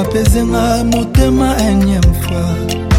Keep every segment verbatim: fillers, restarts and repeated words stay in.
apezenga motema énième fois.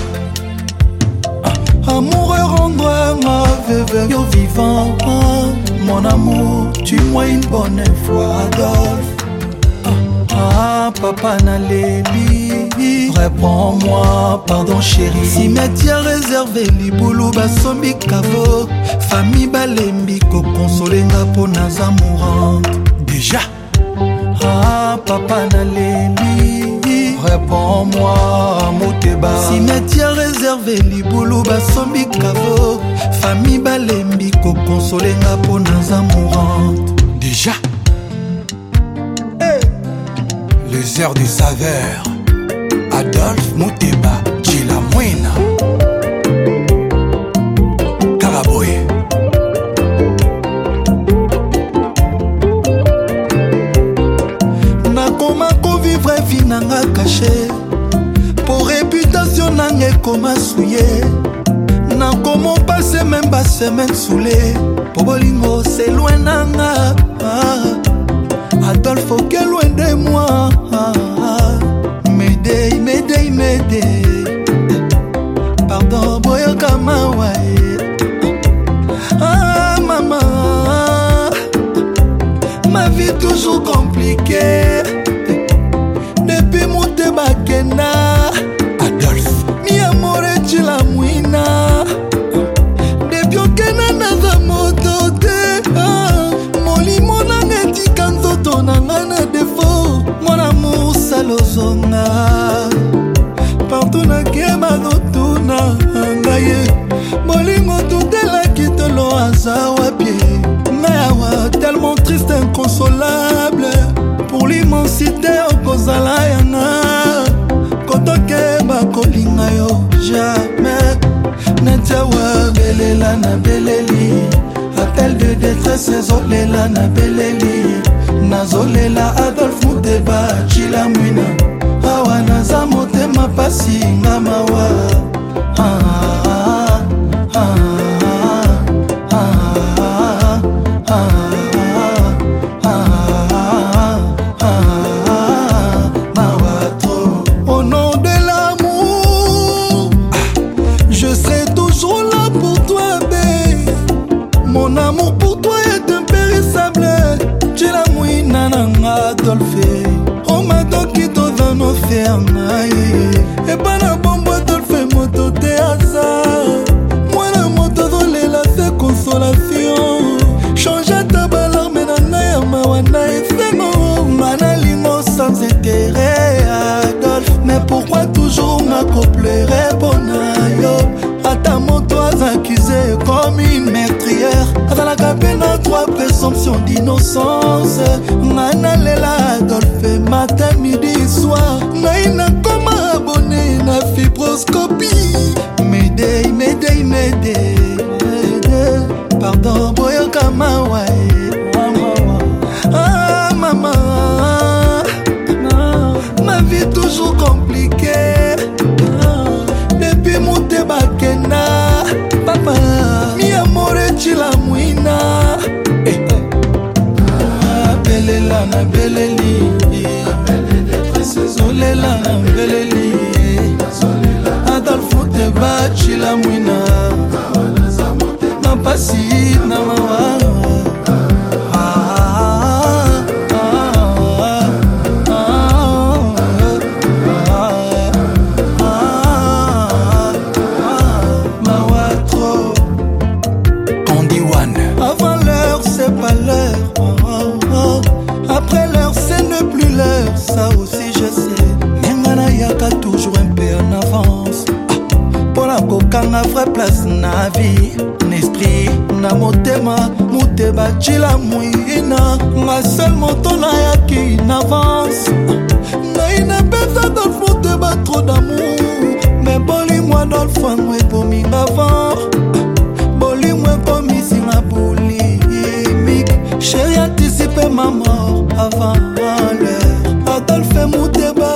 Amoureux rendre veuve yo vivant. Mon amour, tue-moi une bonne fois, Adolphe. Ah, papa Naléli, réponds-moi, pardon chérie. Cimetière réservé, Liboulou, Basombi, Kavo. Famille Balembi, ko consolenga po naza mourante. Déjà. Ah, papa Naléli, réponds-moi, Moteba. Cimetière réservé, Liboulou, Basombi, Kavo. Famille Balembi, ko consolenga po naza mourante. Déjà. Les heures de saveur, Adolphe Moteba, Chilamwena, Karaboye. Nakoma ko vivre vie nanga caché, pour réputation nanga koma souillé. Nakoma passer même ba semaine soulé, pour bolingo c'est loin nanga. Adolphe, ok, loin de moi. M'aider, m'aider, m'aider. Pardon, boyo kamawae. Ah, maman. Ma vie toujours compliquée. Depuis mon débakena. Adolphe, mi amore chilamwina. Depuis okena naza motote. Nangana défaut, mon amour salozonga. Partout na kema notuna ngaye. Molingo tutela kitolo azawa pied. Mayawa tellement triste, inconsolable. Pour l'immensité okozala yanga. Kotoke bakolinga yo jamais. Netawa belela na beleli. Appel de détresse, zolela na beleli. Nazolela Adolphe Moteba, Chilamwina. Awa naza motema pasi nga mawa. Ah, ah, ah, ah, ah, ah, ah, ah, mawa trop. Au nom de l'amour, je serai toujours là pour toi, bé. Mon amour pour toi est impérissable. Chilamwina nanga Adolphe. Oh ma doki to dans nos fernailles. Et pas la bombe Adolphe moto te asa. Moi la moto volée la fait consolation. Change ta balarme nana ya mawana efemo. Manalimo sans intérêt Adolphe. Mais pourquoi toujours m'accouplerait bonayo? À ta moto accusé comme une meurtrière. Dans la cabine à trois présomptions d'innocence. Nana lela Adolphe matin, midi, soir. Naina comme abonné na fibroscopie. M'aider, m'aider, m'aider. Pardon, boyo kamawae. Ah maman, ma vie toujours compliquée. Depuis mon débakena, papa, mi amore chilamwina. Belela na beleli, zolela na beleli. Adolphe Moteba, Chilamwina. Na pasi na mawa. Après l'heure, c'est ne plus l'heure, ça aussi je sais. Mengana yaka toujours un peu en avance. Pour la kokanga vraie place na vie, n'esprit na motema, Moteba Chilamwina. Ma seule moto na yaki in avance. Na ina pesa Adolphe Moteba trop d'amour. Mais boli moi dans le fond, moi pour m'y avant. Boli moi pour m'y singa boli. Chérie anticipé ma mort avant l'heure. Adolphe Moteba,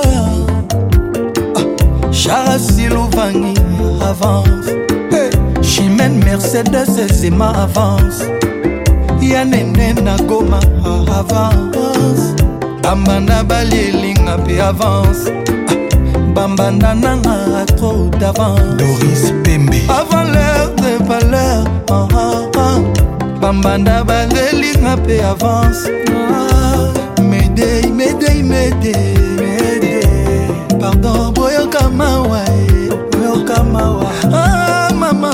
Charasi Louvangi avance. Hey. Chimène Mercedes et ma avance. Yanene Nagoma avance. Amana Balieling nga pe avance. Bambanda nanga trop d'avance. Doris Pembe. Avant l'heure de valeur. Ah, ah, ah. Bambanda baleli nga pe avance. Ah, Médée, Médée, Médée, Médée. Pardon, boyoka mawa, boyoka mawa. Ah, maman,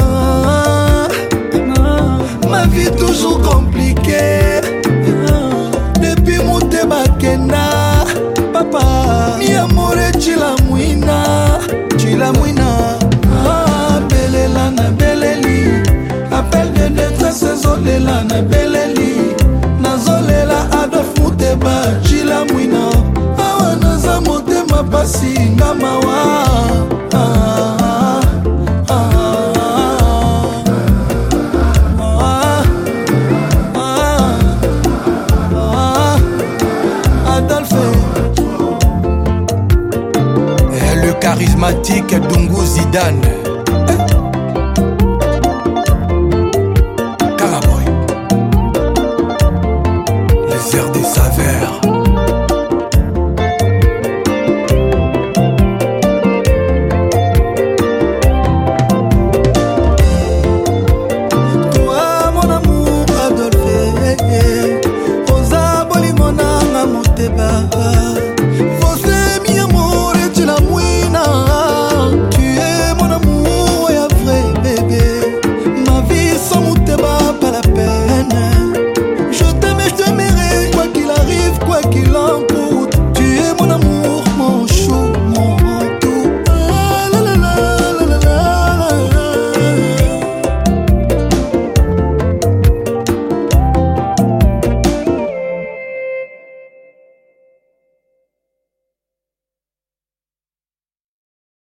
ma vie toujours compliquée. Depuis mon bakena, papa, mi amore chilamwina, chilamwina. Ah, belela na beleli, appel de détresse zolela na beleli, nazolela Adolf Muteba, chilamwina. Awa naza motema pasi nga mawa. Ah, ah, ah, ah, ah, Adolphe. Le charismatique Dungu Zidane.